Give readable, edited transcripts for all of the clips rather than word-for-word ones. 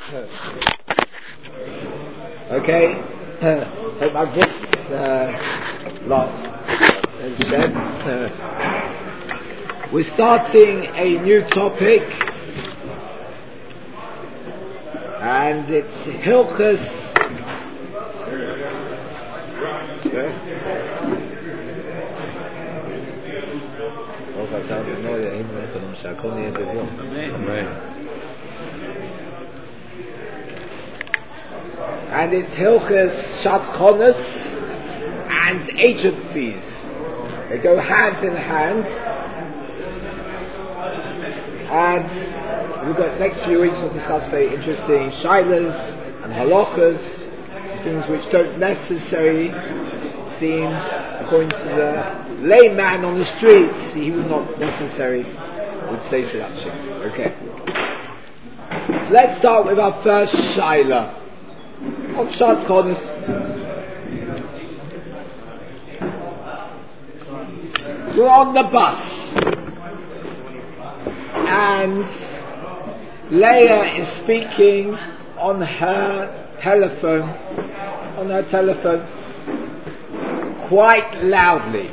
Okay, hope my voice lost. We're starting a new topic, and it's Hilchos. And it's Hilchos Shatchonos and agent fees. They go hand in hand. And we've got next few weeks we'll discuss very interesting shailas and halachas, things which don't necessarily seem, according to the layman on the streets, he would not necessarily would say such things. Okay. So let's start with our first shaila on Shatchonos. We're on the bus, and Leah is speaking on her telephone, quite loudly.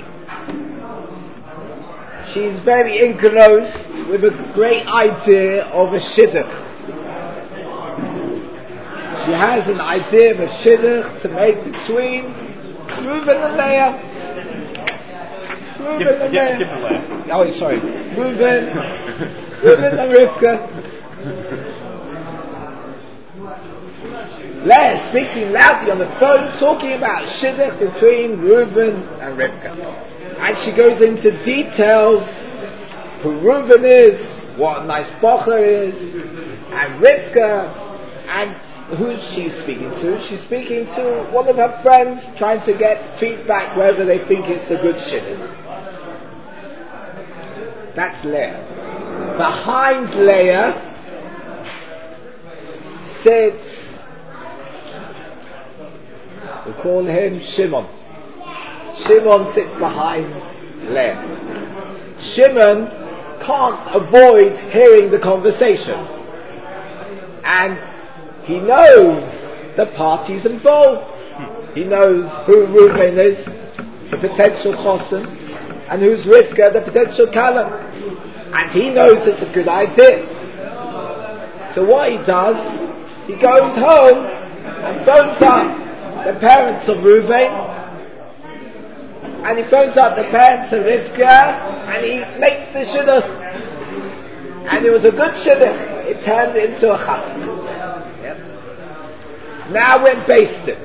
She's very engrossed with a great idea of a shidduch. She has an idea of a shidduch to make between Reuven and Leah. Different Leah. Oh, sorry. Reuven and Rivka. Leah speaking loudly on the phone, talking about shidduch between Reuven and Rivka. And she goes into details who Reuven is, what a nice bocher is, and Rivka, and who she's speaking to. She's speaking to one of her friends, trying to get feedback whether they think it's a good shidduch. That's Leah. Behind Leah sits, we call him Shimon. Shimon sits behind Leah. Shimon can't avoid hearing the conversation, and he knows the parties involved. He knows who Reuven is, the potential chosen, and who's Rivka, the potential kalam. And he knows it's a good idea. So what he does, he goes home and phones up the parents of Reuven, and he phones up the parents of Rivka, and he makes the shidduch. And it was a good shidduch. It turned into a chasna. Yep. Now we're in Beis Din.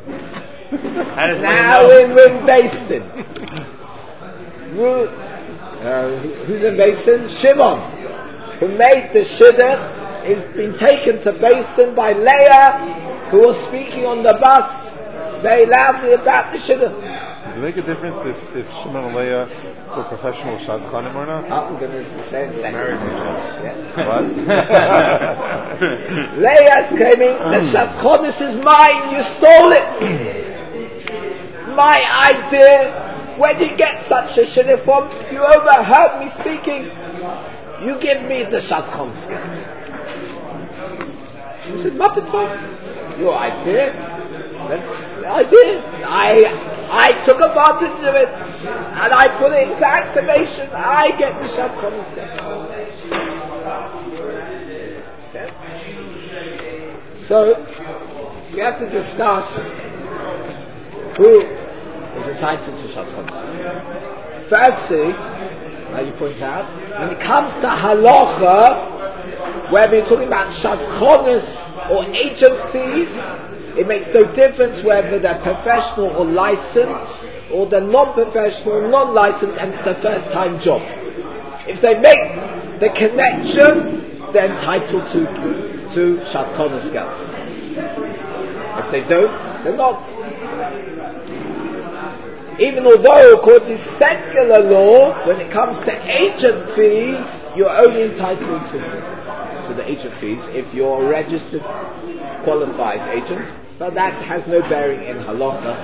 Who's in Beis Din? Shimon, who made the shidduch, is been taken to Beis Din by Leah, who was speaking on the bus very loudly about the shidduch. Does it make a difference if Shimon and Leah were professional shadchanim or not? Oh, we're going to say in a second. What? Leah's claiming the shadchanis is mine, you stole it. My idea. Where did you get such a shidduch from? You overheard me speaking. You give me the shadchan skills. She said, Mapitah, your idea. That's the idea. I took advantage of it, and I put it into activation. I get the shadchan skills. Okay. So we have to discuss who is entitled to shadchan. Firstly, you point out, when it comes to halacha, where we're talking about shadchanos or agent fees, it makes no difference whether they're professional or licensed, or they're non-professional or non-licensed, and it's their first time job. If they make the connection, they're entitled to shadchanos geld. If they don't, they're not. Even although, according to secular law, when it comes to agent fees, you're only entitled to the agent fees if you're a registered, qualified agent, but that has no bearing in halacha.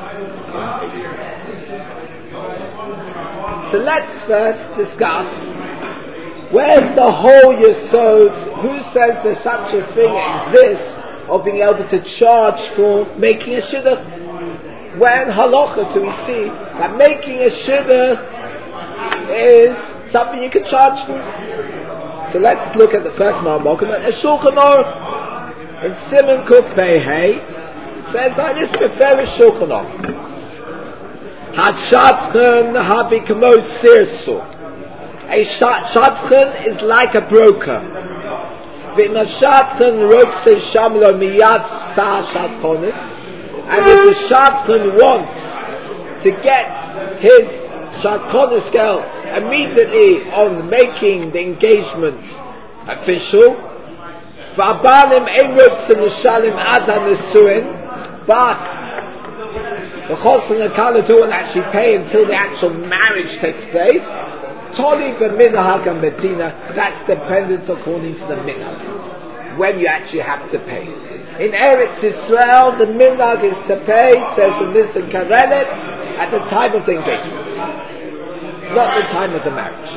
So let's first discuss where's the whole yesod. Who says there's such a thing exists of being able to charge for making a shidduch. When halacha do we see that making a shidduch is something you can charge for? So let's look at the first Ma'amokim. A Shulchan Aruch in Siman Kuf Pei Hey says like this: Beferish Shulchan Aruch. Hatshadchan habi kamo sirsu. A shadchan is like a broker. V'im shadchan rotze shamlo miyad sa shadchanis. And if the shadchan wants to get his shadchanis geld immediately on making the engagement official, v'abalim ein rotze nishalim adan nesuin, but the chosn and kala don't actually pay until the actual marriage takes place. Toli b'minhag and medina, that's dependent according to the minhag, when you actually have to pay. In Eretz Yisrael, the minhag is to pay, says the Nisan Karenet, at the time of the engagement, not the time of the marriage.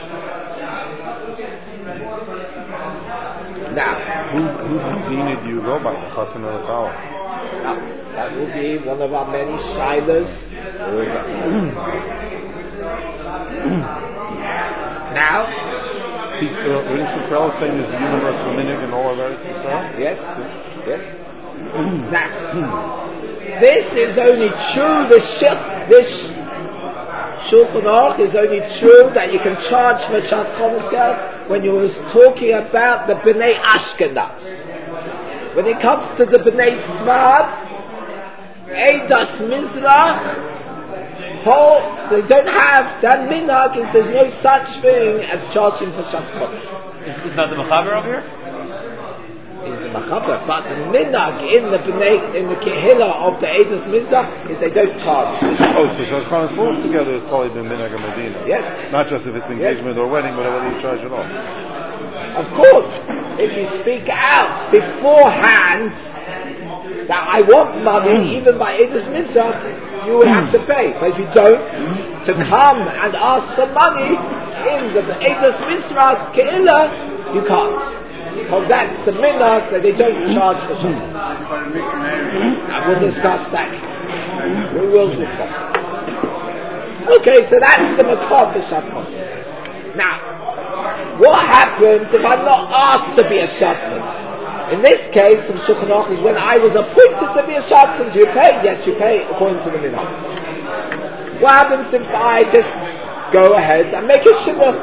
Now, whose medina do you go by? The chosn or the kala? That will be one of our many shilas. Now, what is Shukral saying is the universal minhag in all of Eretz Yisrael? Yes. Now, this is only true. This Shulchan Aruch is only true that you can charge for shadchanis geld when you was talking about the Bnei Ashkenaz. When it comes to the Bnei Sfard, Eidas Mizrach, they don't have that minhag. There's no such thing as charging for shadchanis. Is not the Mechaber over here? Is the Mechaber, but the minhag in the Kehillah of the Eidas Mizrach is they don't charge. So shadchanis altogether is probably the minhag of Medina. Yes. Not just if it's engagement or wedding, but whether you charge at all. Of course, if you speak out beforehand that I want money, even by Eidas Mizrach, you would have to pay. But if you don't, to come and ask for money in the Eidas Mizrach Ke'ilah, you can't. Because that's the minhag that they don't charge for something. And we'll discuss that. We will discuss that. Okay, so that's the makar for shadchanis. Now, what happens if I'm not asked to be a shadchan? In this case, from Shulchan Aruch, is when I was appointed to be a shadchan. Do you pay? Yes, you pay according to the minhag. What happens if I just go ahead and make a shidduch?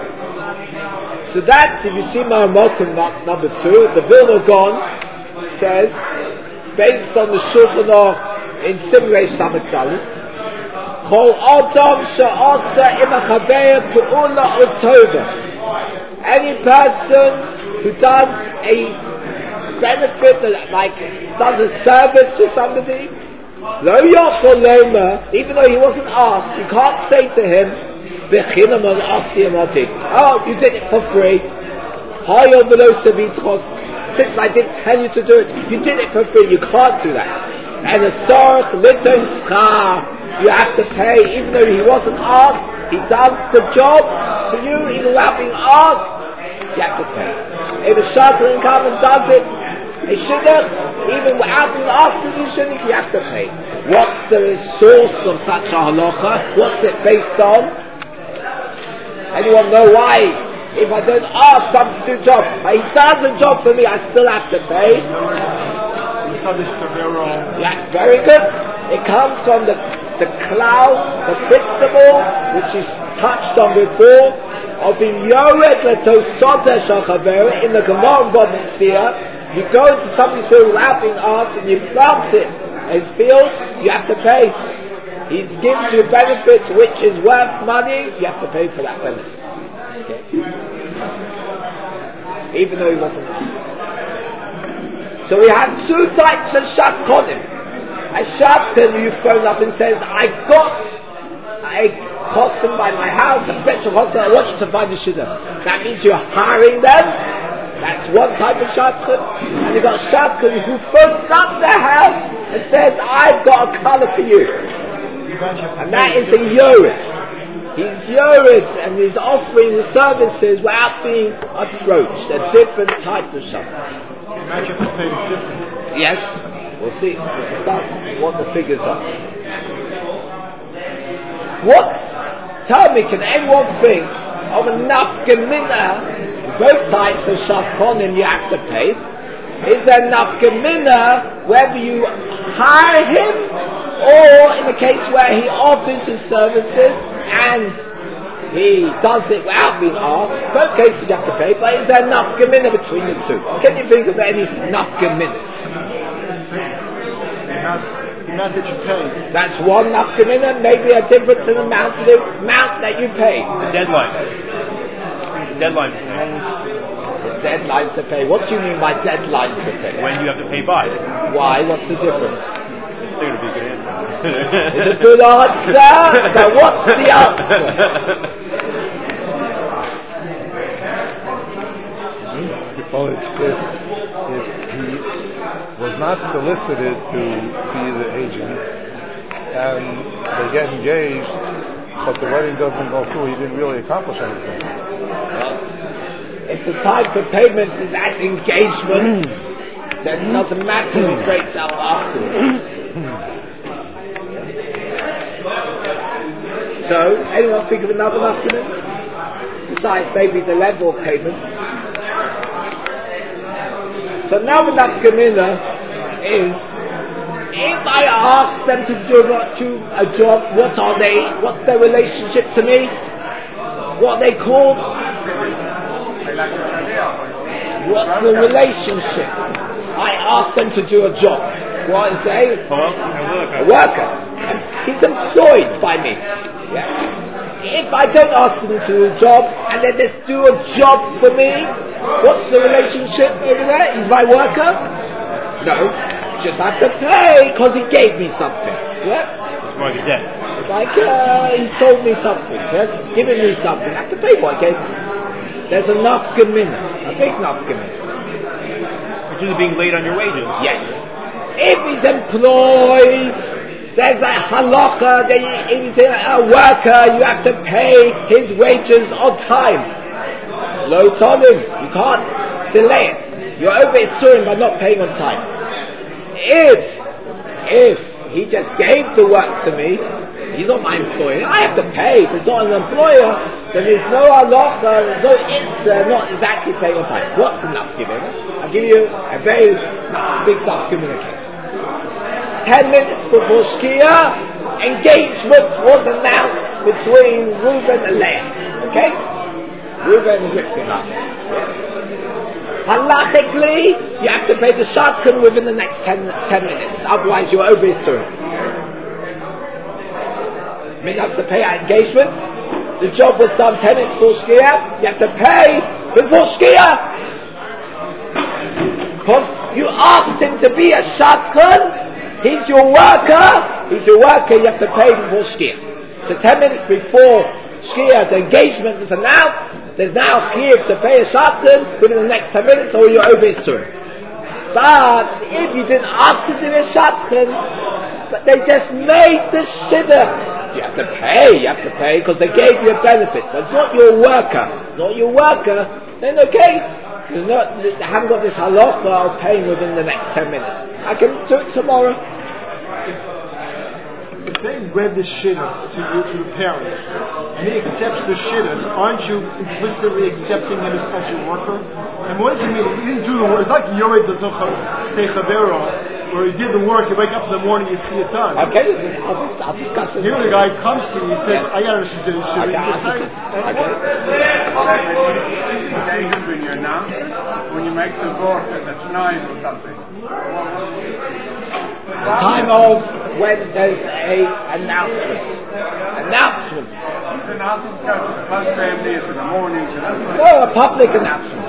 So that's, if you see my Mokum number 2, the Vilna Gaon says, based on the Shulchan Aruch in Simrei Samet Dalit, Chol Adam she'asa im achaber pe'ula utova. Any person who does a benefit, like does a service for somebody, lo yochol lomer, even though he wasn't asked, you can't say to him, b'chinam al asi amati, oh, you did it for free. Hayo v'lo sevischos, since I didn't tell you to do it, you did it for free. You can't do that. And a sorch liton schar, you have to pay, even though he wasn't asked. He does the job to you, even without being asked, you have to pay. If a shadchan comes and does it, a shidduch, even without being asked to do shidduch, you have to pay. What's the source of such a halacha? What's it based on? Anyone know why? If I don't ask someone to do a job, but he does a job for me, I still have to pay. Yeah, very good. It comes from the cloud, the principle, which is touched on before, of being yored l'tosota shachavera in the Gemara Bava Metzia. You go into somebody's field without being asked, and you plant it in his field, you have to pay. He's given you a benefit which is worth money, you have to pay for that benefit. Okay? Even though he wasn't asked. So we have two types of shadchanim. A shadchan who you phone up and says, I got a chosn by my house, a potential chosn, I want you to find a shidduch. That means you're hiring them. That's one type of shadchan. And you've got a shadchan who phones up their house and says, I've got a colour for you. And that is the yored. He's yored and he's offering the services without being approached. A different type of shadchan. Match have to pay this difference. Yes, we'll see. We'll discuss what the figures are. Tell me, can anyone think of a nafkamina? Both types of shadchanim you have to pay. Is there nafkamina whether you hire him or in the case where he offers his services and he does it without being asked? Both cases you have to pay, but is there nafkamina between the two? Can you think of any nafkaminas? The amount that you pay. That's one nafkamina, maybe a difference in the amount that you pay. The deadline. The deadline to pay. What do you mean by deadline to pay? When you have to pay by. Why? What's the difference? It's going to be a good answer. It's a good answer, but what's the answer? Well, if he was not solicited to be the agent and they get engaged, but the wedding doesn't go through, he didn't really accomplish anything. Well, if the time for payment is at engagement, then it doesn't matter if it breaks out afterwards. So, anyone think of another nafkamina? Besides maybe the level of payments. So now the nafkamina is, if I ask them to do a job, what are they? What's their relationship to me? What are they called? What's the relationship? I ask them to do a job. What is they? A worker. And he's employed by me. Yeah. If I don't ask them to do a job and they just do a job for me, what's the relationship over there? He's my worker? No, just have to pay because he gave me something. Yeah? It's more like a debt. It's like he sold me something. Yes, giving me something. I have to pay what I gave him. There's a nafkamina, a big nafkamina. Which is being late on your wages. Yes. If he's employed, there's a halacha that if he's a worker, you have to pay his wages on time. Lo tolim, you can't delay it. You're over isurim by not paying on time. If he just gave the work to me, he's not my employer, I have to pay. If he's not an employer, then there's no halacha, there's no issa, not exactly paying on time. What's the nafkamina? I'll give you a very big nafkamina case. 10 minutes before Shkia, engagement was announced between Reuben and Leah. Okay? Reuben and Rivka. Halachically, you have to pay the shadchan within the next 10 minutes. Otherwise, you're over Yisur. Minhag's to pay our engagement. The job was done 10 minutes before Shkia. You have to pay before Shkia. Because you asked him to be a shadchan. He's your worker, you have to pay before Shkia. So 10 minutes before Shkia, the engagement was announced, there's now Shkia to pay a shadchan within the next 10 minutes or you're over Yisur. But if you didn't ask to do a shadchan, but they just made the shidduch, you have to pay because they gave you a benefit, but it's not your worker, then okay. They haven't got this halacha of paying within the next 10 minutes. I can do it tomorrow. If they read the shidduch to the parent, and he accepts the shidduch, aren't you implicitly accepting him as your worker? And what does it mean? He didn't do the work. It's like Yored Stechavero, where he did the work, you wake up in the morning, you see it done. Okay, I'll discuss it. Here the guy comes to you, he says, I got to do this shidduch. When you announce, when you make the vote at the tonight or something. The time of when there's a announcement. Announcements go to the first family, it's in the morning. No, a public announcement.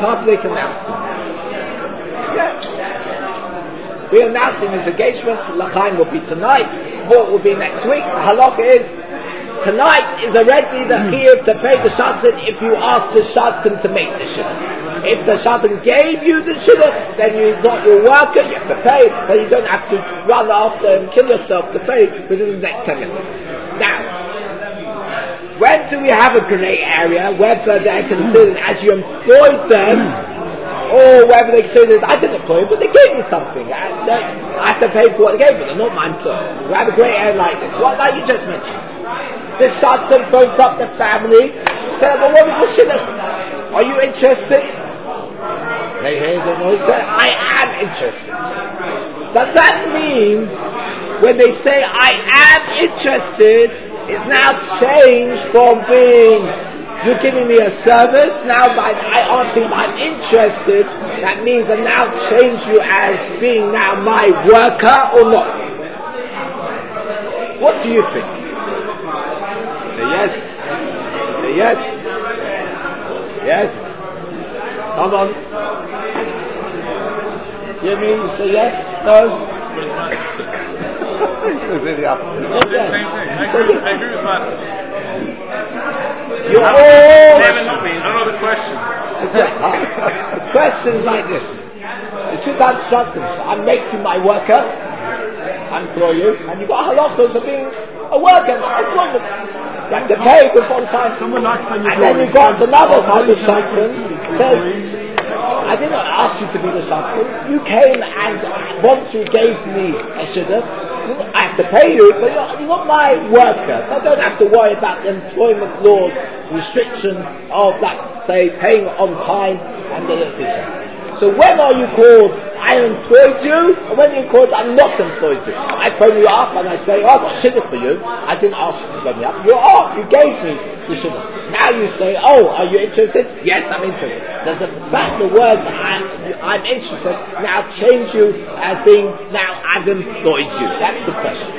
Yeah. We're announcing his engagement. L'chaim will be tonight. Vote will be next week. The halacha is tonight is already the chiyuv to pay the shadchan if you ask the shadchan to make the shidduch. If the shadchan gave you the shidduch, then he's not your worker, you have to pay, but you don't have to run after and kill yourself to pay within the next 10 minutes. Now, when do we have a grey area, whether they're considered as you employed them, or whether they say that I didn't employ you, but they gave me something, and I have to pay for what they gave me. They're not my employer. We have a great area like this, like you just mentioned. This shotgun phones up the family, says, "Well, what was your shidduch? Are you interested?" They hear the noise, say, "I am interested." Does that mean when they say "I am interested," it's now changed from being "you're giving me a service"? Now by I answering "I'm interested," that means I now change you as being now my worker or not? What do you think? Say yes. Say yes. Yes. Come on. Give me. You say yes. No. What does Matas say? Yes, yes. Same thing. I agree with Matas. You're all. I don't know the question. The question is like this. The two types of shotguns. I make you my worker, I employ you, and you've got halachos of being a worker, employment. You have to pay before the time. Someone knocks on your And door. then you've got another type of shotgun. Says, Says, I did not ask you to be the shotgun. You came and once you gave me a shidduch, I have to pay you, but you're not my worker, so I don't have to worry about the employment laws, restrictions of that, say, paying on time and the decision. So when are you called I employed you, or when are you called I'm not employed you? I phone you up and I say, oh, I've got shidduch for you. I didn't ask you to phone me up. You gave me the shidduch. Now you say, oh, are you interested? Yes, I'm interested. Does the fact the words I'm interested now change you as being now I've employed you? That's the question.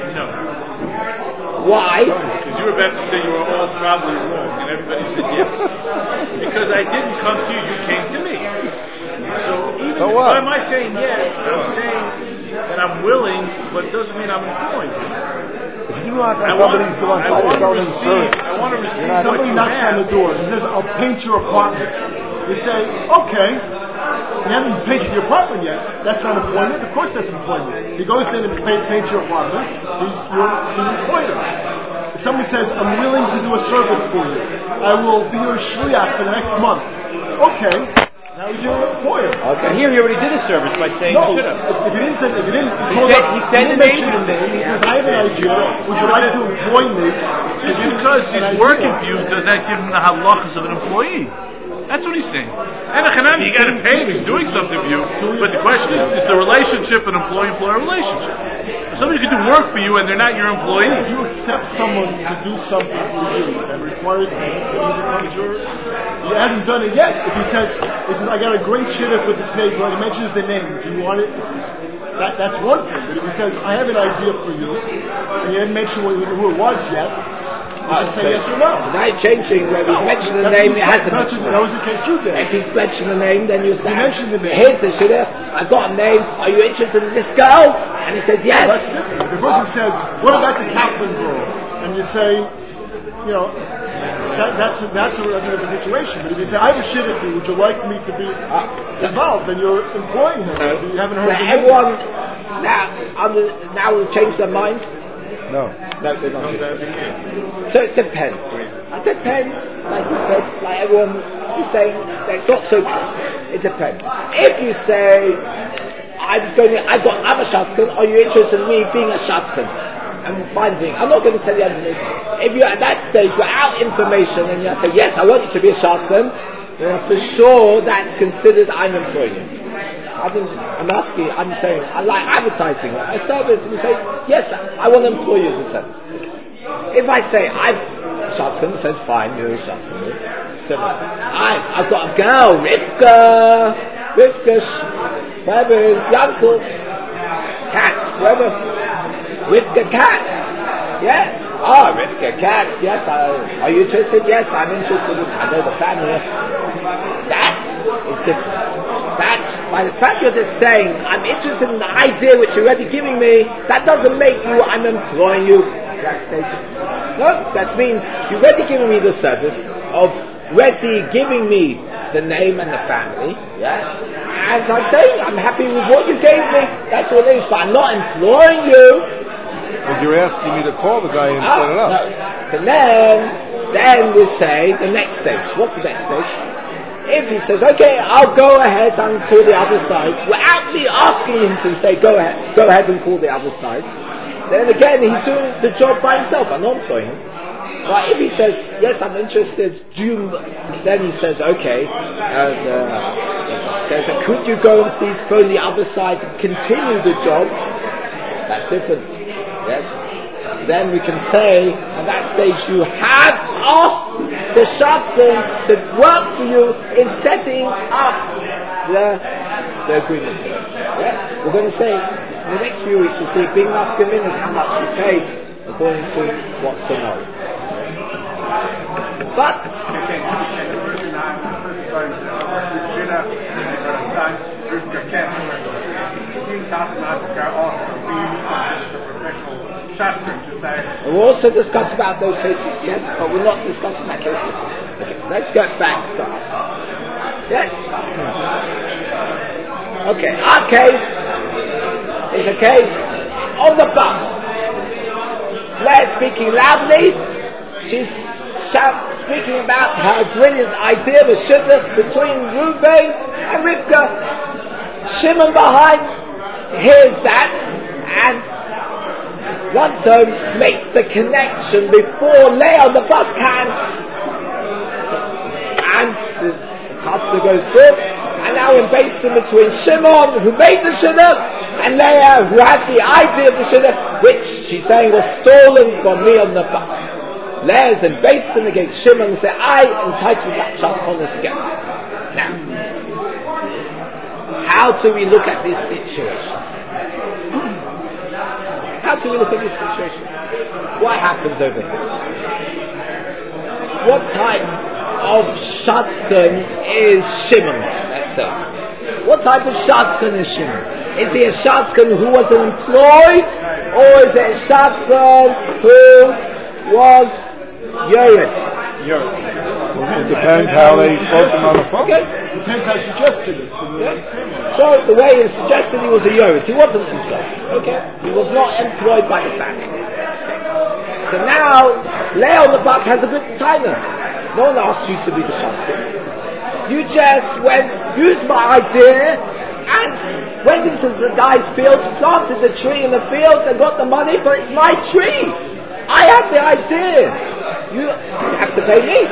No. Why? Because you were about to say you were all probably wrong, and everybody said yes. Because I didn't come to you, you came to me. So even by my saying yes, I'm saying that I'm willing, but it doesn't mean I'm employing you. If you know that somebody's doing I want to receive somebody knocks on the door and says, I'll paint your apartment. You say, okay. He hasn't painted your apartment yet. That's not employment. Of course that's employment. He goes in and paints your apartment. You're being employed. If somebody says, I'm willing to do a service for you, I will be your shliach for the next month. Okay. Now he's your employer. Okay. Here he already did a service by saying no, you should have. If he didn't say, he said the name. He says, I have an idea. Would you like to employ me? Just because he's working for you, does that give him the halachas of an employee? That's what he's saying. And you got to pay him. He's doing something for you. But the question is the relationship an employee-employer relationship? If somebody can do work for you and they're not your employee. If you accept someone to do something for you and requires payment, then he becomes your. He hasn't done it yet. If he says, I got a great shidduch with this neighbor, and he mentions the name, do you want it? That's one thing. But if he says, I have an idea for you, and he hadn't mentioned who it was yet, you can say yes or no. So now you're changing, where he's mentioned the name, he hasn't mentioned it. That was the case you did. If he's mentioned the name, then you say, he mentioned the name. Here's the shidduch, I've got a name, are you interested in this girl? And he says, yes. That's different. If the person says, what about the Kaplan girl? And you say, that's a different situation. But if you say, I have a shidduch, would you like me to be involved? Then you're employing him. You haven't heard the name. Everyone now will change their minds? No, they're not. So it depends. It depends, like you said, like everyone is saying, that it's not so clear. It depends. If you say, I'm a shotgun, are you interested in me being a shotgun? I'm finding, I'm not going to tell you underneath. If you're at that stage without information and you say, yes, I want you to be a shotgun, then for sure that's considered I'm employing you. I'm saying, I like advertising a service, and you say, yes, I want to employ you as a service. If I say, I'm a shotgun, it says, fine, you're a shotgun. I've got a girl, Rivka, whoever is Yankov, Katz, whoever, Rivka Katz, yeah. Rivka Katz, yes, are you interested? Yes, I'm interested. I know the family. That is different. That, by the fact you're just saying, I'm interested in the idea which you're already giving me, that doesn't make you, I'm employing you to that stage. No, that means you've already given me the service of already giving me the name and the family, yeah? And I'm saying, I'm happy with what you gave me, that's what it is, but I'm not employing you. But you're asking me to call the guy and set it up. No. So then we say the next stage. What's the next stage? if he says, okay, I'll go ahead and call the other side, without me asking him to say, go ahead and call the other side, then again, he's doing the job by himself. I'm not employing him. But if he says, yes, I'm interested, then he says, okay, says, could you go and please phone the other side and continue the job? That's different. Yes? Then we can say, at that stage, you have asked the shadchan to work for you in setting up the agreement. Yeah? We're going to say, in the next few weeks, we'll see, being nafkamin is how much you pay according to what's the no. But we'll also discuss about those cases, yes, but we're not discussing that case this week. Okay, let's get back to us. Yeah? Okay, our case is a case on the bus. Leah speaking loudly. She's speaking about her brilliant idea, the shidduch between Reuven and Rivka. Shimon behind hears that and runs home, makes the connection before Leah on the bus can, and the pastor goes through, and now we're based in between Shimon, who made the shidduch, and Leah, who had the idea of the shidduch, which she's saying was stolen from me on the bus. Leah's in Basin against Shimon and say, I entitled that shadchanos get. Now, how do we look at this situation? How do we look at this situation? What happens over here? What type of shadchan is Shimon? Let's say. What type of shadchan is Shimon? Is he a shadchan who was employed, or is it a shadchan who was Yored? It depends how they spoke him on the phone. Okay. Depends how he suggested it to the family. So the way he suggested he was a Yored, he wasn't employed. Okay. He was not employed by the family. So now, Leah on the bus has a good timer. No one asked you to be the shadchan. You just went, used my idea, and went into the guy's field, planted the tree in the field, and got the money, but it's my tree. I had the idea. You have to pay me.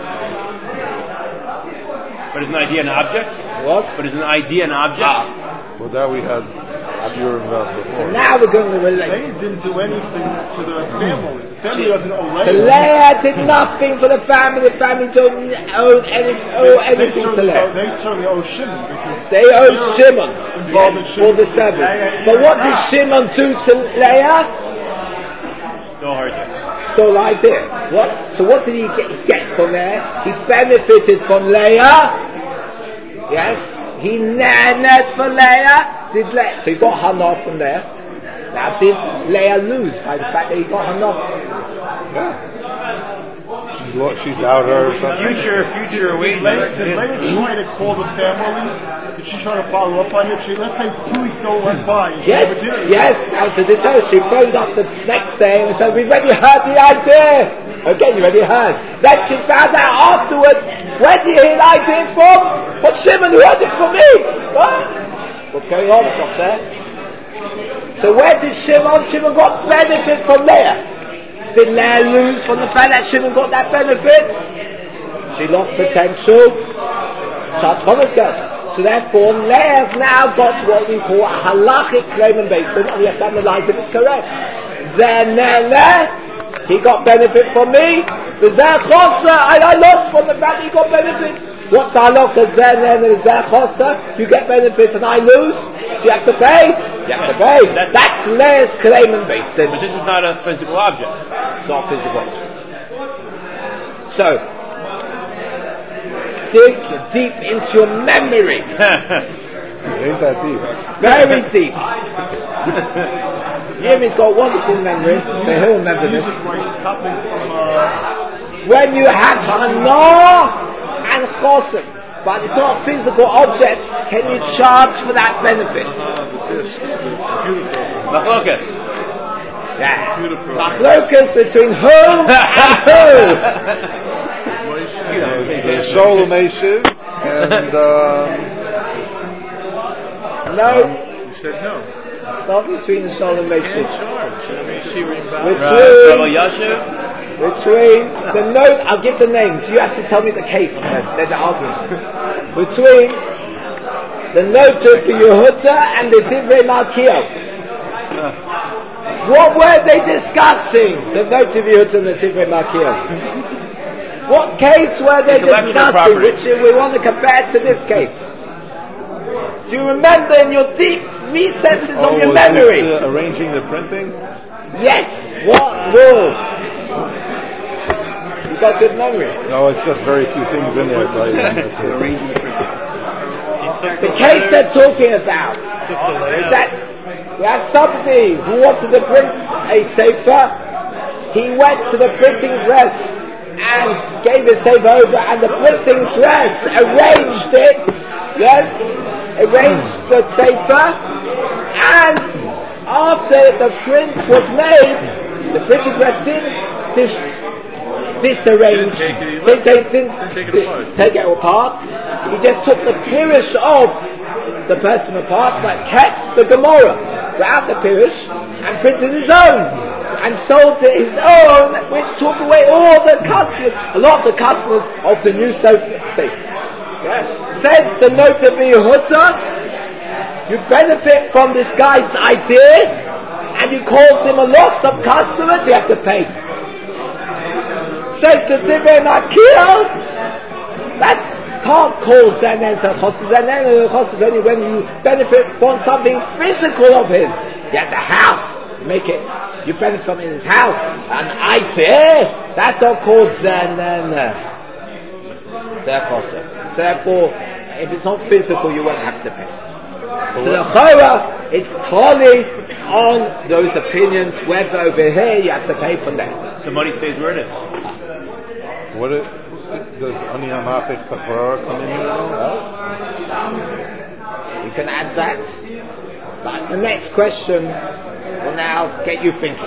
But is an idea an object? What? But is an idea an object? Well, that we had pure about before. So now we're going to relate. Leah didn't do anything to the family. The family doesn't owe Leah. So Leah did nothing for the family. The family don't owe anything to Leah. They certainly owe Shimon because they owe Shimon, yes, for the service. But what did Shimon do to Leah? Stole her idea. Stole idea. What? So what did he get from Leah? He benefited from Leah. Yes. He nanet for Leah. So he got hana from Leah. Now did Leah lose by the fact that he got hana? Yeah. She's out her Future wage. Did Leah try to call the family? Did she try to follow up on it? Let's say 2 weeks ago went by. And yes, as the detail, she phoned up the next day and said, we've already heard the idea. Okay, you already heard. Then she found out afterwards, where did you hear the idea from? But Shimon heard it from me. What? What's going on? It's not there. So where did Shimon got benefit from Leah? Did Leah lose from the fact that Shimon got that benefit? She lost potential. Shadchanos get. So therefore, Leah's now got what we call a halachic claim and basin, and we have to analyze if it's correct. Zenele, he got benefit from me. The Zechosa, I lost from the fact that he got benefit. What's the halakha? Zenele, Zechosa, you get benefit and I lose. Do you have to pay? You have to pay. That's Leah's claim and basin. But this is not a physical object. It's not a physical object. So, dig deep into your memory. It ain't that deep. Very deep. Yimi's got wonderful memory, so he'll remember this. When you have hana and chosim, but it's not a physical object, can you charge for that benefit? Machlokas. Yeah. Machlokas between who and who? The soul of Meshiv And No, You said no. not between the Shol and Can't Meshik. charge. Rabbi Yasher? Between the note, I'll give the names. You have to tell me the case. They're the argument. Between the note of Yehuda and the Divrei Malkiel. What were they discussing? The note of Yehuda and the Divrei Malkiel. What case were they discussing? Which we want to compare to this case. Do you remember in your deep recesses of your memory? Arranging the printing? Yes. What rule? You got good memory. No, it's just very few things in there. So The case they're talking about is that we have somebody who wanted to print a sefer. He went to the printing press and gave his sefer over, and the printing press arranged it. Yes, arranged the sefer, and after the print was made, the printing press didn't disarrange, didn't take it apart. He just took the Pirush of the person apart, but kept the Gemara without the Pirush and printed his own and sold it his own, which took away all the customers, a lot of the customers of the new sefer. Yeah. Says the note of Yehuda, you benefit from this guy's idea, and you cause him a loss of customers, you have to pay. Says the Divrei Malkiel, that can't call Zanen Chosses. Zanen Chosses only when you benefit from something physical of his. He has a house, you benefit from his house. An idea, that's not called Zanen Chosses. So therefore, if it's not physical, you won't have to pay. So the Chorah, it's totally on those opinions, whether over here you have to pay from there. So money stays where it is. Does Ani HaMapech Kafara come in here? You can add that. But the next question will now get you thinking.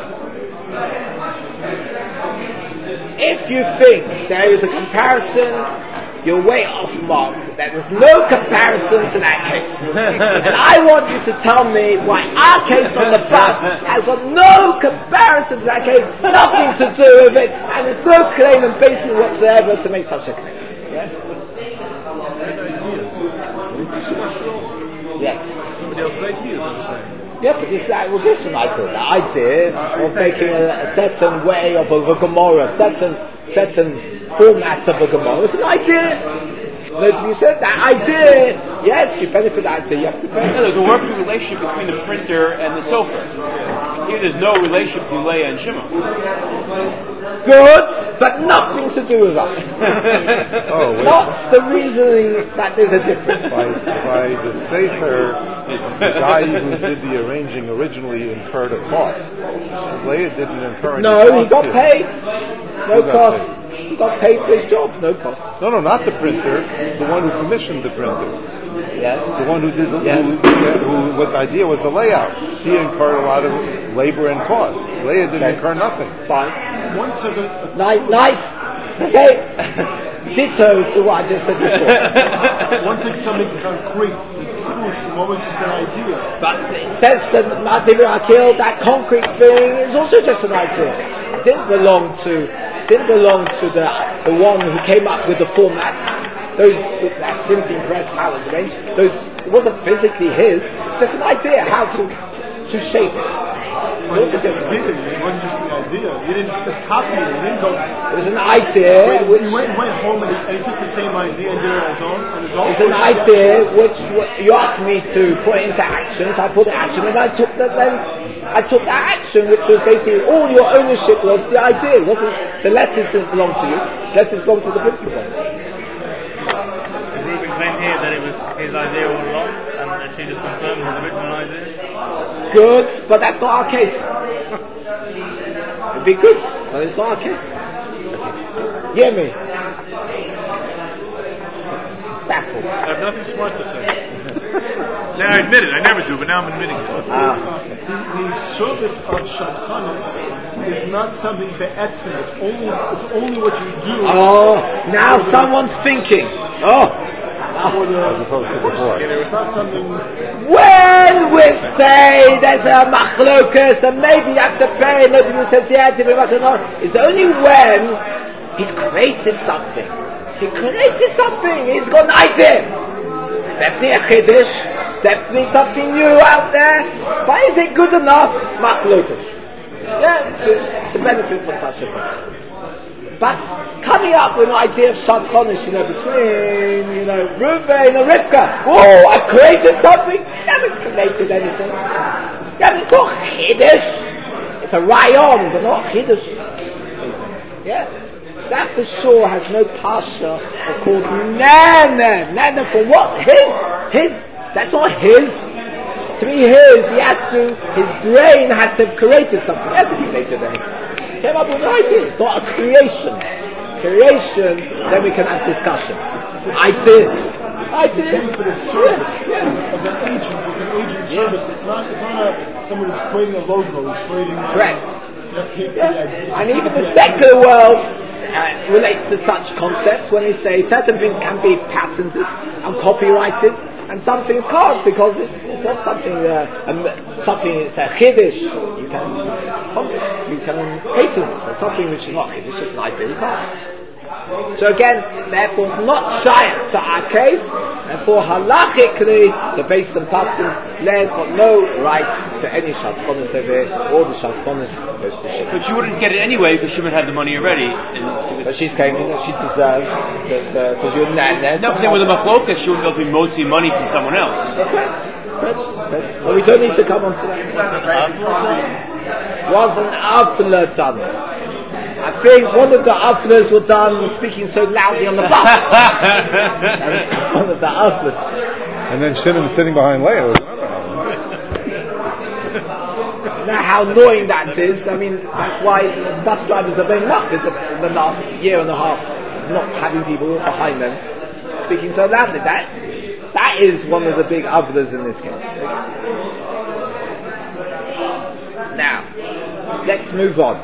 If you think there is a comparison, you're way off mark. There is no comparison to that case. And I want you to tell me why our case on the bus has got no comparison to that case, nothing to do with it, and there's no claim and basis whatsoever to make such a claim. Yeah? Yes. Somebody else's ideas, I'm saying. Yeah, but this was also an idea. The idea of making a certain way of a Gemara, certain formats of a Gemara. It's an idea. You said that idea. Yes, you benefit that idea. You have to pay. No, there's a working relationship between the printer and the sofer. Here, there's no relationship between Leah and Shimon. Good, but nothing to do with us. Not the reasoning that there's a difference. By the Sefer, the guy who did the arranging originally incurred a cost. Leah didn't incur any cost. No, he got paid. No cost. He got paid for his job. No cost. No, not the printer. The one who commissioned the printer. Yes. The one who did what the idea was the layout. He incurred a lot of labor and cost. Leah didn't incur nothing. Fine. One took nice. Say ditto to what I just said before. One took something concrete. What was just an idea? But it says that Divrei Malkiel, that concrete thing is also just an idea. It didn't belong to the one who came up with the formats. That printing press, how it was arranged. It wasn't physically his. It's just an idea how to shape it. It wasn't just an idea. It wasn't just an idea. You didn't just copy it. You didn't go. It was an idea. He went home and he took the same idea and did it on his own. It's an idea which you asked me to put into action. So I put it in action, and I took that action, which was basically all your ownership was the idea. It wasn't the letters didn't belong to you. The letters belong to the printing press. Ruben claimed here that it was his idea all along, and actually just confirmed his original idea. Good, but that's not our case. It'd be good, but it's not our case. Okay. Hear me. Baffled. I have nothing smart to say. Now I admit it. I never do, but now I'm admitting it. The service of Shadchanos is not something be'etzim. It's only what you do. Oh, now someone's thinking. Oh, As opposed to before. It's not something. When we say there's a machlokas and maybe you have to pay, maybe you says it's only when he's created something. He created something. He's got an idea. Definitely a chiddush. Definitely something new out there. But is it good enough? Machlokas. Yeah, to benefit from such a person. But coming up with an idea of Shadchonish, between, Reuven and Rivka. Oh, I've created something. You haven't created anything. It's not Chiddush. It's a rayon, but not Chiddush. Yeah. That for sure has no pasha or called Nana. Nana for what? His. That's not his. To be his, his brain has to have created something. He hasn't created anything. Came up with an idea. It's not a creation. Creation, then we can have discussions. Ideas. For the service as an agent. It's an agent service. It's not someone who's creating a logo. He's creating. Correct. And even the secular world relates to such concepts when they say certain things can be patented and copyrighted. And some things can't because it's not something. It's a chiddush. You can patent, but something which is not chiddush, just an idea. You can't. So again, therefore, it's not shaykh to our case, and for halachically, the base and paskin, Leah's got no right to any shadchonis over here. All the shadchonis goes to Shimon. But she wouldn't get it anyway because Shimon had the money already. But she's claiming that she deserves because you're there. No, because with the machlokas, she wouldn't be able to motzi money from someone else. Okay. But we don't need to come on to that. Was an avla done? I think one of the avlas were done speaking so loudly on the bus. One of the avlas. And then Shimon sitting behind Leah was another avla. Now how annoying that is. I mean, that's why bus drivers are very up in the last year and a half, not having people behind them speaking so loudly. That is one of the big avlas in this case. Now, let's move on.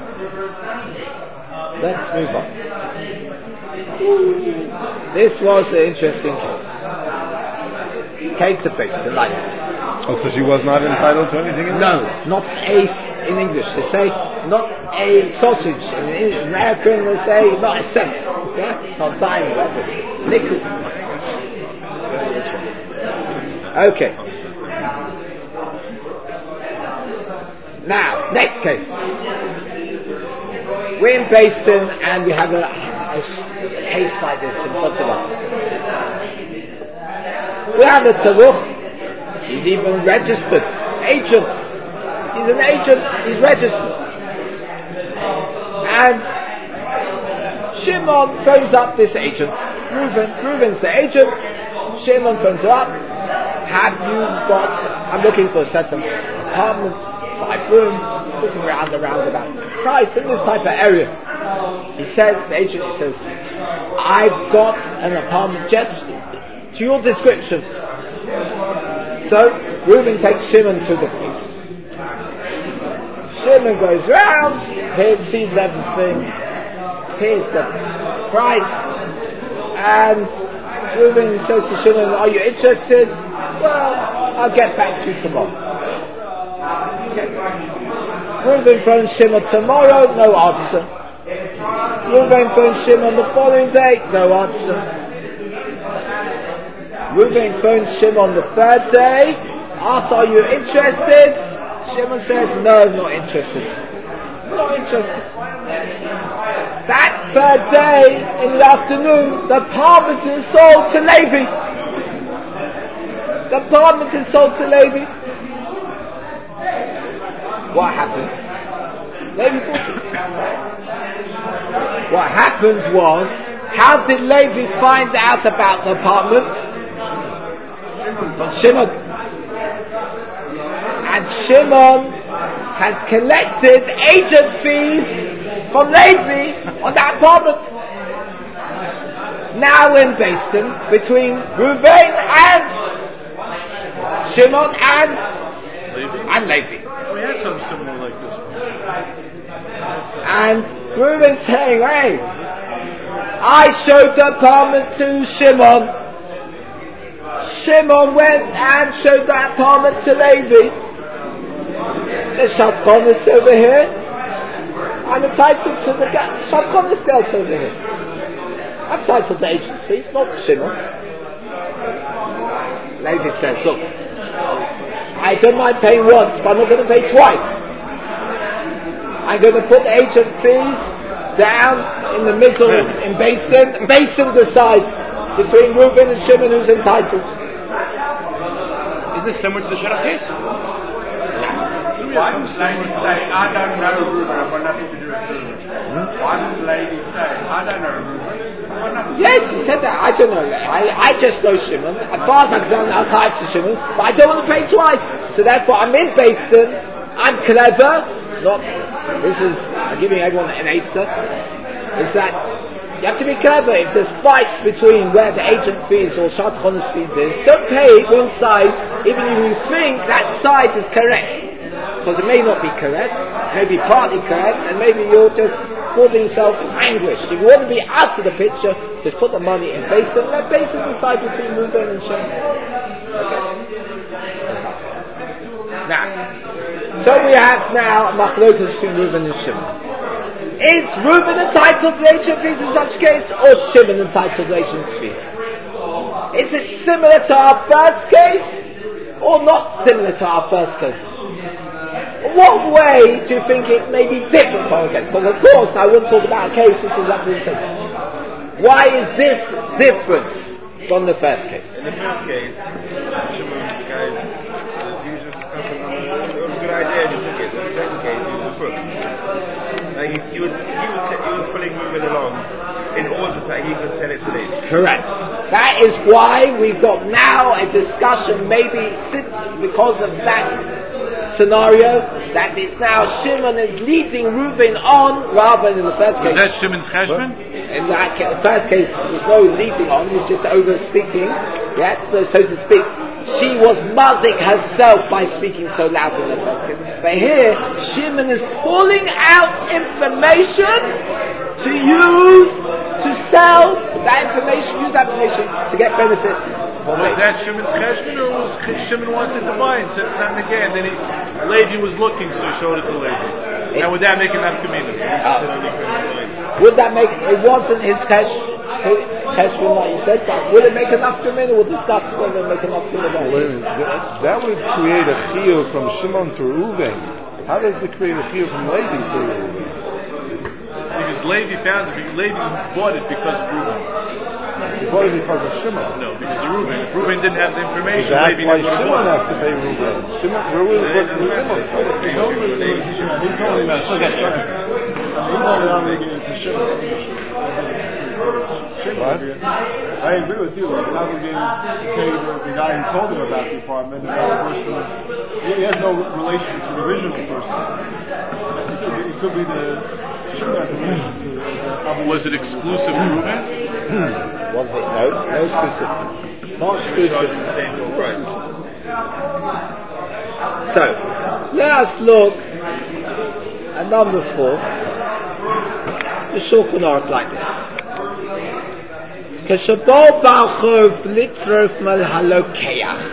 This was an interesting case. Kate base, the lights. Oh, so she was not entitled to anything in No, not ace in English. They say not a sausage. In American they say not a cent. Yeah? Not dime, whatever. Nickel. Okay. Now, next case. We're in Basin and we have a case like this in front of us. We have a Taruch. He's even registered. Agent. He's an agent. He's registered. And Shimon phones up this agent. Reuven's the agent. Shimon phones her up. Have you got... I'm looking for a certain apartments, 5 rooms. This is around about price in this type of area. The agent says, I've got an apartment just to your description. So Reuven takes Shimon to the place. Shimon goes round, sees everything, here's the price, and Reuven says to Shimon, are you interested? Well, I'll get back to you tomorrow. Okay. Reuven phones Shimon tomorrow, no answer. Reuven phones Shimon the following day, no answer. Reuven phones Shimon the 3rd day, asks, are you interested? Shimon says, no, not interested. Not interested. That 3rd day, in the afternoon, the apartment is sold to Levi. The apartment is sold to Levi. What happened? Levi bought it. What happened was, how did Levi find out about the apartment? From Shimon. And Shimon has collected agent fees from Levi on that apartment. Now in Basin, between Reuven and Shimon and Levi. We had something similar like this one. And Reuven's saying, hey, I showed the apartment to Shimon. Shimon went and showed that apartment to Levi. There's Shatchonis over here. I'm entitled to the Shatchonis geld over here. I'm entitled to agent's fees, not Shimon. Levi says, look, I don't mind paying once, but I'm not going to pay twice. I'm going to put the agent fees down in the middle in Basin. Basin decides between Reuben and Shimon who's entitled. Isn't this similar to the Shedach case? Why didn't Lady say, I don't know Reuben, I've got nothing to do with Reuben? Why didn't Lady say, I don't know Reuben, I've got nothing to do with Yes, he said that. I don't know. I just know Shimon. As far as I'm concerned, I'll hide to Shimon, but I don't want to pay twice. So therefore, I'm in Basin. I'm clever. I'm giving everyone an answer. Is that you have to be clever. If there's fights between where the agent fees or Shatchonis fees is, don't pay one side, even if you think that side is correct. Because it may not be correct, maybe partly correct, and maybe you're just causing yourself anguish. If you want to be out of the picture, just put the money in Basin, let Basin decide between Reuben and Shimon. Okay? Now, so we have now a machlokas between Reuben and Shimon. Is Reuben entitled to agent fees in such case, or Shimon entitled to agent fees? Is it similar to our first case, or not similar to our first case? What way do you think it may be different from our case? Because of course I wouldn't talk about a case which is like the same. Why is this different from the first case? In the first case, Shimon, the guy, he was just it was a good idea and he took it. In the second case, he was a crook. He was pulling Reuben along in order that he could sell it to Levi. Correct. That is why we've got now a discussion, maybe because of that scenario, that it's now Shimon is leading Reuben on rather than in the first case. Was that Shimon's cheshbon? In that first case, there was no leading on, he was just over speaking. Yeah, so to speak. She was mazik herself by speaking so loud in the first case. But here, Shimon is pulling out information to use, to sell that information, use that information to get benefit. Was that Shimon's cheshbon, or was Shimon wanted to buy and said it's not again? Then Levi was looking, so he showed it to Levi. Now would that make enough community? Would that make, it wasn't his cheshbon like you said, but will it make enough community? We'll discuss whether it make enough community. That would create a chiyuv from Shimon to Reuven. How does it create a chiyuv from Levi to Reuven? Because Levi bought it because of Reuben. He bought it because of Shimon. No, because of Reuben. If Reuben didn't have the information, that's Levi why would have Shimon bought has to pay Reuben. Reuben works for Shimon. He's only obligated to Shimon. I agree with you. He's obligated to pay the guy who told him about the apartment, and the person. He has no relation to the original person. So I think it could be the Shimon has a relation to. Was it exclusive to Reuben? Was it? No exclusive. Not exclusive. So, let us look at number 4. The Shulchan Aruch like this. Keshabol Balchov Litrof Mal Halokeach.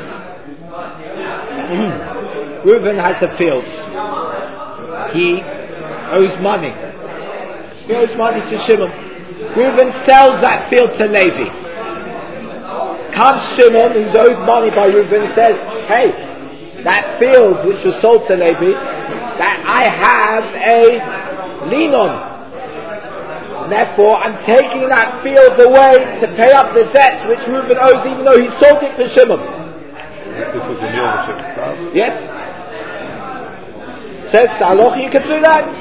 Reuben has a field. He owes money. He owes money to Shimon. Reuben sells that field to Levi. Comes Shimon, who's owed money by Reuben, and says, hey, that field which was sold to Levi, that I have a lien on. Therefore, I'm taking that field away to pay up the debt which Reuben owes, even though he sold it to Shimon. This was in Yom Yes. Says the Halacha, you can do that.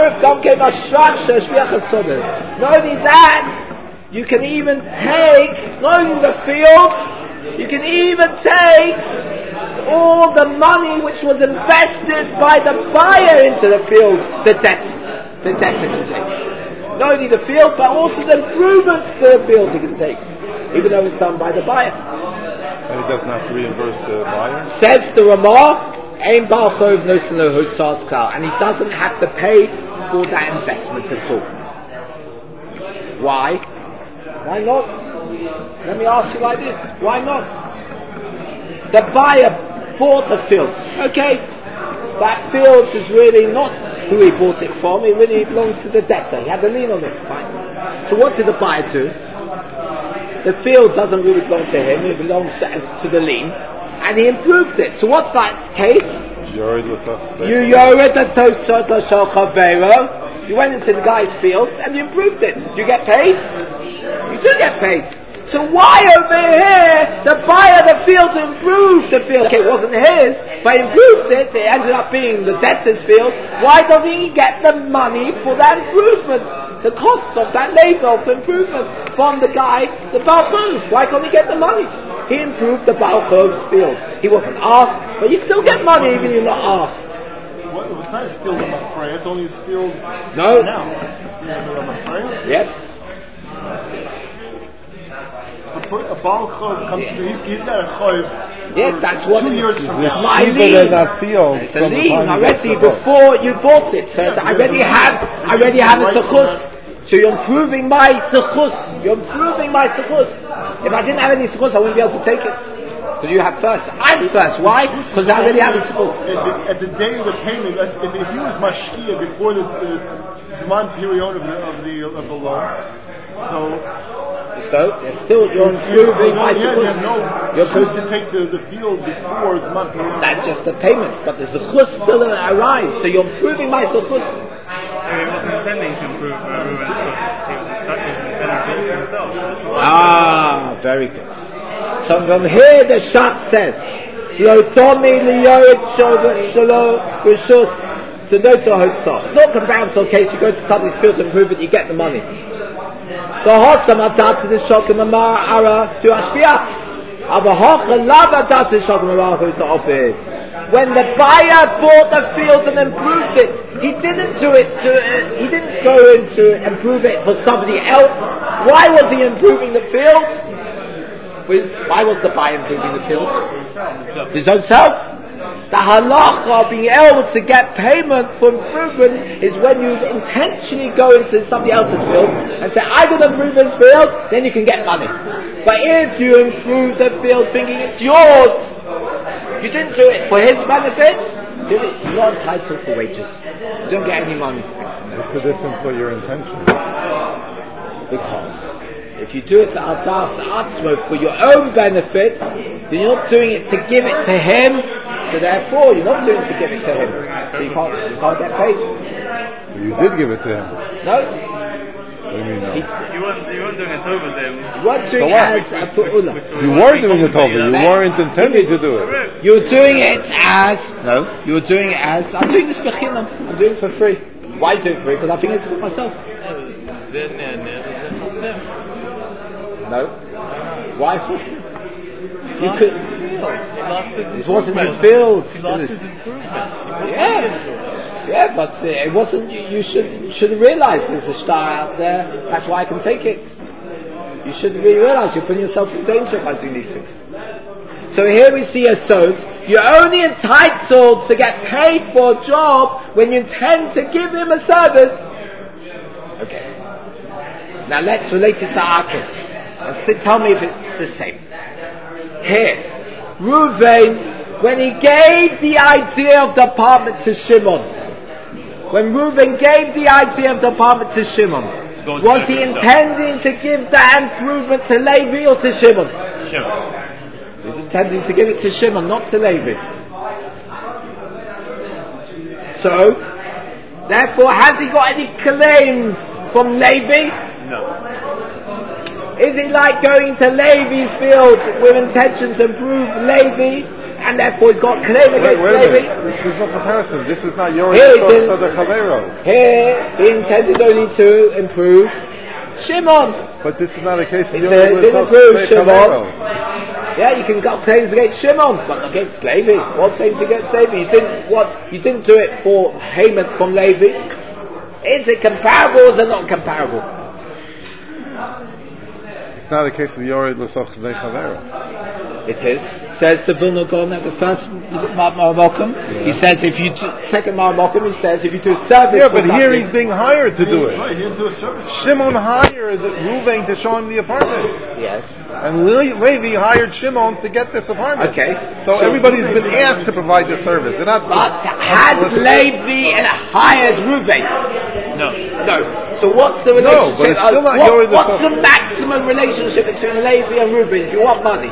Not only that, you can even take, not only the field, you can even take all the money which was invested by the buyer into the field, the debtor can take. Not only the field, but also the improvements to the field he can take, even though it's done by the buyer. And he doesn't have to reimburse the buyer? Says the Ramah, Ein Baal Chov Nosen Lo Hotzas Klal, and he doesn't have to pay for that investment at all. Why? Why not? Let me ask you like this. Why not? The buyer bought the field. Okay, that field is really not who he bought it from. It really belonged to the debtor. He had a lien on it. Fine. So what did the buyer do? The field doesn't really belong to him. It belongs to the lien, and he improved it. So what's that case? You went into the guy's fields and you improved it. Did you get paid? You do get paid. So why over here the buyer of the field improved the field? Okay, it wasn't his, but he improved it. It ended up being the debtor's field. Why doesn't he get the money for that improvement? The costs of that labor of improvement from the guy, the Baal Chov? Why can't he get the money? He improved the Baal Chov's field. He wasn't asked, but you still get money even if you're not asked. It's not his field of Mafreya, it's only his fields now. It's field of Mafreya? Yes. A Baal Chov comes, he's got a Chov. Yes, that's what 2 years from now. My lien. It's a lien already before you bought it. So I already have a sechus. So you're improving my sechus. If I didn't have any sechus, I wouldn't be able to take it. Because you have first. I'm first. Why? Because I already have a sechus. At the day of the payment, if he was mashkia before the Zman period of the loan, so still you're improving my sechus. You're supposed to take the field before Zman period. That's just the payment, but the sechus still arrives. So you're improving my sechus. He wasn't intending to improve Reuben's sechus. He was intending to improve himself. Very good. So from here the Shat says, Lo Tomi Liyoid Shalo Rishus to Noto Hotzah. It's not comparable case you go to somebody's field to improve it, you get the money. The Hotzah Matat to the Shokim Amar Ara to Ashpia. When the buyer bought the field and improved it, he didn't do it he didn't go in to improve it for somebody else. Why was he improving the field? Why was the buyer improving the field? For his own self. The halacha of being able to get payment for improvement is when you intentionally go into somebody else's field and say, I'm going to improve this field, then you can get money. But if you improve the field thinking it's yours, you didn't do it for his benefit, you're not entitled for wages. You don't get any money. What's the difference for your intention? Because if you do it to Adas Atzmo for your own benefit, then you're not doing it to give it to him, so therefore you're not doing it to give it to him. So you can't get paid. You did give it to him. No. What do you mean no? You weren't doing it over to him. You weren't doing it as a pu'ula. You were doing it over. You weren't intending to do it. You were doing it as you were doing it as I'm doing this bechinam. I'm doing it for free. Why do it for free? Because I think it's for myself. No. Why chosim? You could. It wasn't his field. He lost his improvements. Yeah, but it wasn't. You should realize there's a star out there. That's why I can take it. You should really realize you're putting yourself in danger by doing these things. So here we see a sod. You're only entitled to get paid for a job when you intend to give him a service. Okay. Now let's relate it to Akis. And tell me if it's the same. Here, Reuven, when he gave the idea of the apartment to Shimon, when Reuven gave the idea of the apartment to Shimon, was he intending to give that improvement to Levi or to Shimon? Shimon. He's intending to give it to Shimon, not to Levi. So, therefore, has he got any claims from Levi? No. Is it like going to Levi's field with intention to improve Levi, and therefore he's got claim against Levi? There's no comparison. This is not your Here he intended only to improve Shimon. But this is not a case of He didn't improve Shimon. Yeah, you can got claims against Shimon, but against Levi. What claims against Levi? You didn't do it for payment from Levi. Is it comparable or is it not comparable? It's not a case of Yored L'Soch Zdei Chavera. It is. says the Vilna Gaon at the first Marmokim. He says if you second Marmokim, he says if you do service. Yeah, but here he's being hired to do it. Right, he didn't do a service. Shimon hired Reuven to show him the apartment. Yes. And Levi hired Shimon to get this apartment. Okay. So everybody's been asked to provide the service. They're not. But has Levi hired Reuven? No. So what's the relationship? No, but it's still not what's the maximum relationship between Levi and Reuven if you want money?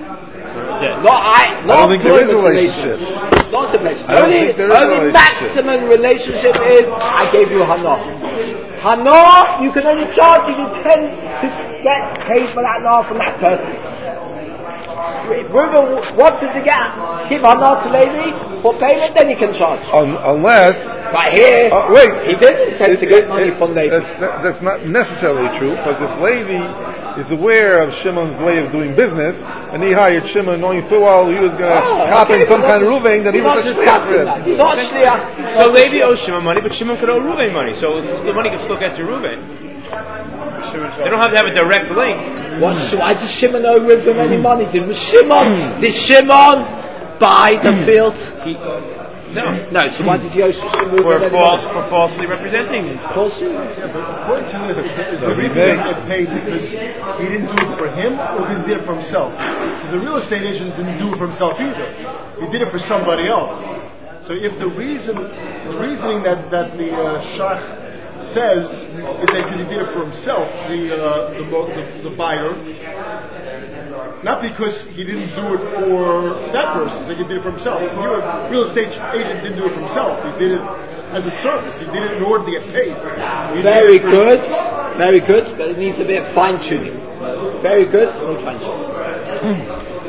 I don't think there is a relationship. Not a relationship. I don't think there is a Only relationship. maximum relationship is I gave you Hana. Hana, you can only charge if you tend to get paid for that Hana from that person. If Reuben wants it to give Hana to Levi for payment, then he can charge. Unless. Right here, wait. He didn't intend to get money from Levi. That's not necessarily true, because if Levi is aware of Shimon's way of doing business, and he hired Shimon knowing full well he was going to copy some kind of Reuven, that he was a shliach for him. He's not shliach. So Levi owes Shimon money, but Shimon could owe Reuven money, so the money can still get to Reuven. They don't have to have a direct link. Why does Shimon owe Reuven any money? Did Shimon buy the field? No, so why did he owe Shimon any money? For falsely representing. Falsely? Yeah, but the point to this is the reason he didn't get paid because he didn't do it for him or because he did it for himself. Because the real estate agent didn't do it for himself either. He did it for somebody else. So if the reasoning that the Shach says is that because he did it for himself, the buyer, not because he didn't do it for that person, like he did it for himself. A real estate agent didn't do it for himself. He did it as a service. He did it in order to get paid. Very good, but it needs a bit of fine tuning. Very good, no fine tuning.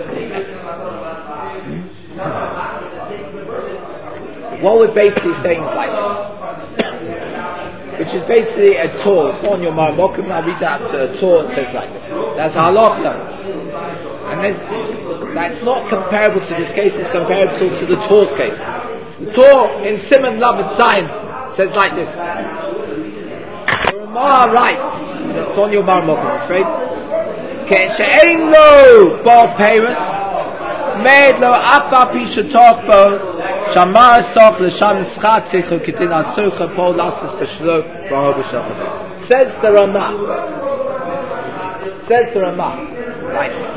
What we're basically saying is like this, which is basically a Torah. It's not on your mind. What can I read out a Torah? It says like this. That's halacha. And that's not comparable to this case, it's comparable to the Torah's case. The Torah in Siman Lamed Zayin says like this. The Ramah writes, it's on your Marmok, I'm afraid. She'ein lo bar Paris, made lo apa pi shetov bo, shamar soch l'sham schatzich u'kitin asucha po lasis b'shlo v'ho b'shachah. Says the Ramah. Right.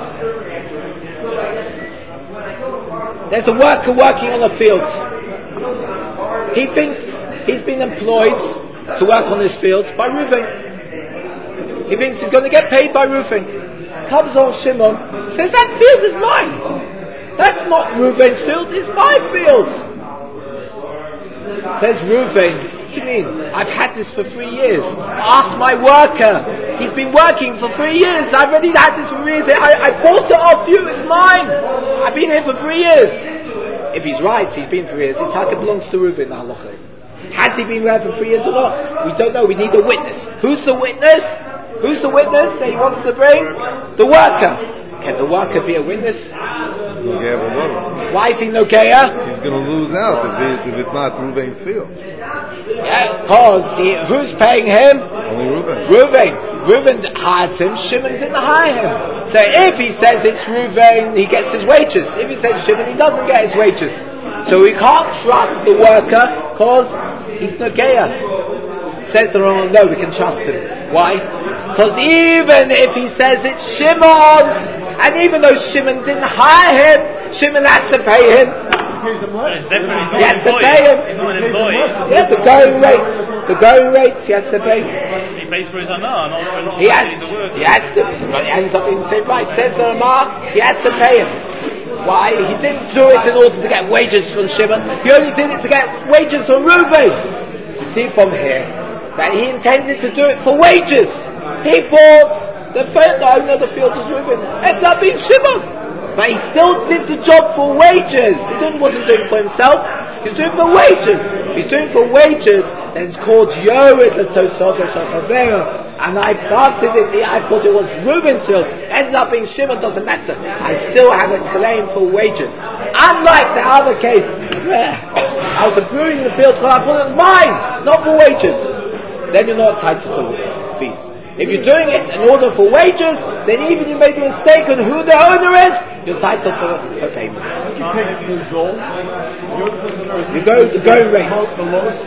There's a worker working on the fields. He thinks he's been employed to work on his fields by Reuven. He thinks he's going to get paid by Reuven. Comes on Shimon, says that field is mine. That's not Reuven's field, it's my field. Says Reuven, what do you mean? I've had this for 3 years. Ask my worker. He's been working for 3 years. I've already had this for 3 years. I bought it off you. It's mine. I've been here for 3 years. If he's right, he's been 3 years. It belongs to Reuven, the halacha is. Has he been there for 3 years or not? We don't know. We need a witness. Who's the witness? Who's the witness that he wants to bring? The worker. Can the worker be a witness? Why is he Nogeya? He's going to lose out if it's not Reuven's field. Yeah, because who's paying him? Only Reuven. Reuven hired him, Shimon didn't hire him. So if he says it's Reuven, he gets his wages. If he says Shimon, he doesn't get his wages. So we can't trust the worker because he's Nogeya. Says the Rambam, no, we can trust him. Why? Because even if he says it's Shimon's, and even though Shimon didn't hire him, Shimon has to pay him. He has to pay him. He's not an employee. Yeah, the going rates he has to pay. He pays for his Anah, not he has to, but it ends up in the same price. Says the Ramah, he has to pay him. Why? He didn't do it in order to get wages from Shimon. He only did it to get wages from Reuven. You see from here that he intended to do it for wages. He thought the owner of the field was Reuven. Ends up being Shimon. But he still did the job for wages. He wasn't doing it for himself. He's doing it for wages. He's doing it for wages. Then it's called Yored L'Tosod L'Shachavera. And I planted it. I thought it was Reuven's field. Ended up being Shimon. Doesn't matter. I still have a claim for wages. Unlike the other case, where I was approving the field, so I thought it was mine, not for wages. Then you're not entitled to fees. If you're doing it in order for wages, then even you made a mistake on who the owner is, you're entitled for payments. Don't you pay the Zol? You go the going rates. The lowest?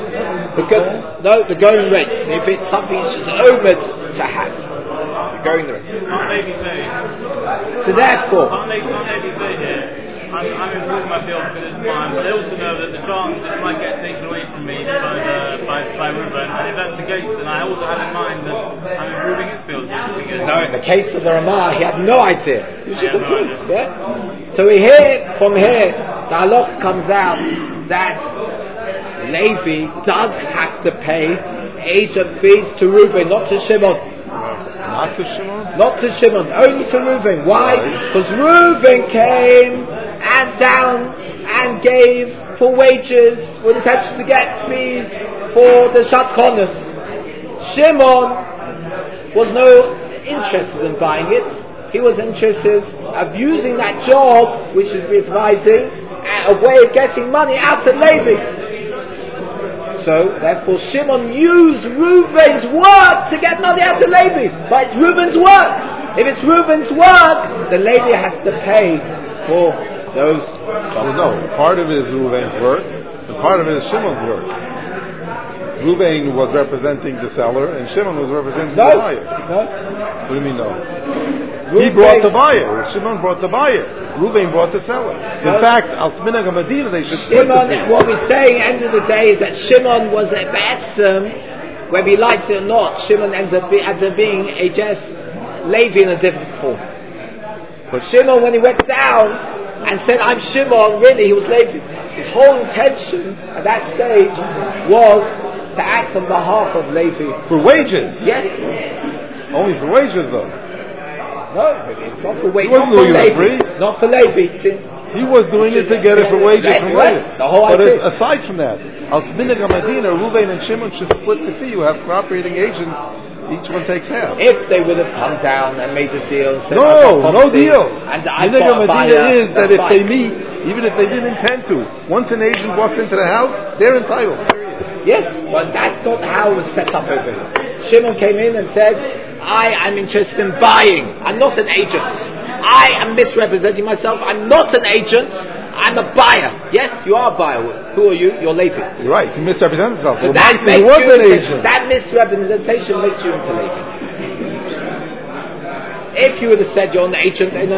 The going rates. If it's something she's omed to have, the going rates. Can't they be saying? So therefore, Can't they be saying here? I'm improving my field for this time, but they also know there's a chance that it might get taken away from me by Reuben, and if that's the case, then I also have in mind that I'm improving his field. No, in the case of the Ramah, he had no idea. He was just improved. Yeah. So from here, the halach comes out that Levi does have to pay agent fees to Reuben, not to Shimon. Not to Shimon? Not to Shimon, only to Reuben. Why? Because Reuben came and down and gave for wages with intention to get fees for the Shatchonis. Shimon was no interested in buying it. He was interested of using that job which is providing a way of getting money out of Levi. So, therefore, Shimon used Reuben's work to get money out of Levi. But it's Reuben's work. If it's Reuben's work, then Levi has to pay for those jobs. Well, no, part of it is Reuben's work, and part of it is Shimon's work. Reuben was representing the seller, and Shimon was representing the buyer. No. What do you mean no? He brought the buyer. Shimon brought the buyer. Reuben brought the seller. In fact, al Tzminag HaMedina, they should split the fee. What we're saying, end of the day, is that Shimon was a Be'etzem, whether he liked it or not. Shimon ends up being a just Levi in a different form. But Shimon, when he went down and said, "I'm Shimon," really he was Levi. His whole intention at that stage was to act on behalf of Levi. For wages? Yes. Only for wages, though. No, it's not for wages. He wasn't doing it for free. Not for Levi. He was doing it to get it for wages from Levi. The whole but idea. aside from that, al Tzminag HaMedina, Reuben and Shimon should split the fee. You have cooperating agents. Each one takes half. If they would have come down and made the deal and said, no deals. And I the idea is that if fine. they meet, even if they didn't intend to, once an agent walks into the house, they're entitled. Yes, but that's not how it was set up over here. Shimon came in and said, I am interested in buying. I'm not an agent. I am misrepresenting myself. I'm not an agent. I'm a buyer. Yes, you are a buyer. Who are you? You're Levi. You're right. He misrepresents himself. So that makes was an agent. That misrepresentation makes you into Levi. If you would have said you're an agent, I'm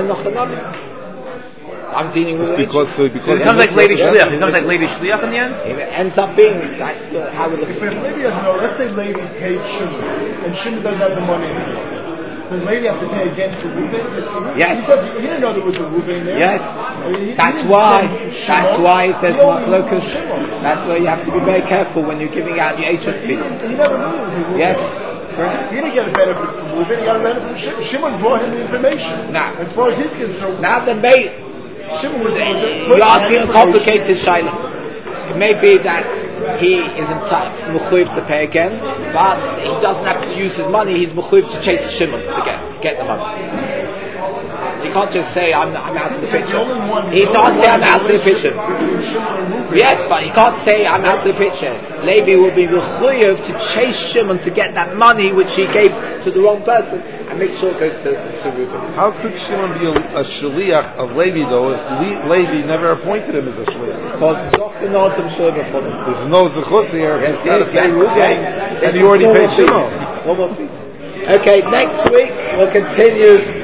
dealing with because it becomes like Lady Shliach. It becomes like Lady Shliach in the end. It ends up being that's how we look at it. If Levi doesn't know, let's say Levi paid Shimon, and Shimon doesn't have the money anymore. Does Levi have to pay again to Reuben? Yes. He says he didn't know there was a Reuben there. Yes. That's why it says Machlokus. That's why you have to be very careful when you're giving out your agent fees. He never knew it was a Reuben. Yes. Correct. He didn't get a benefit from Reuben, he got a benefit from Shimon. Shimon brought him the information. Now, as far as he's concerned, now Shimon was you're asking a complicated shaila. It may be that he is mechuyev to pay again, but he doesn't have to use his money. He's mechuyev to chase Shimon to get the money. You can't just say I'm out of the picture. He can't say I'm out of the picture. Yes, but he can't say I'm out of the picture. Levi will be mechuyev to chase Shimon to get that money which he gave to the wrong person and make sure it goes to Reuben. How could Shimon be a shliach of Levi though if Levi never appointed him as a shliach? Because there's no zechus here. Yes, he's got to pay Reuben, yes. and he already paid Shimon. One more fees. Okay, next week we'll continue